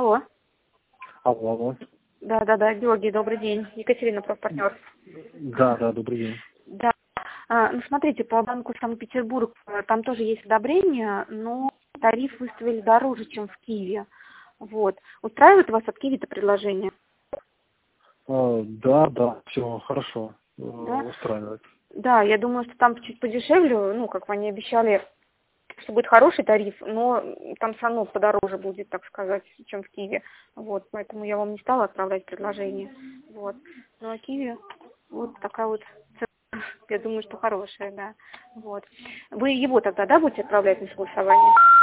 Алло. Алло. Да, Георгий, добрый день. Екатерина, профпартнер. Да, добрый день. Да. Ну, смотрите, по банку Санкт-Петербург там тоже есть одобрение, но тариф выставили дороже, чем в Киеве. Вот. Устраивает вас от Киви-то предложение? Да, все хорошо. Да? Устраивает. Да, я думаю, что там чуть подешевле, ну, как они обещали, что будет хороший тариф, но там все равно подороже будет, так сказать, чем в Киеве. Вот, поэтому я вам не стала отправлять предложение. Вот. Ну, а Киеве вот такая вот цена, я думаю, что хорошая, да. Вот. Вы его тогда, да, будете отправлять на согласование?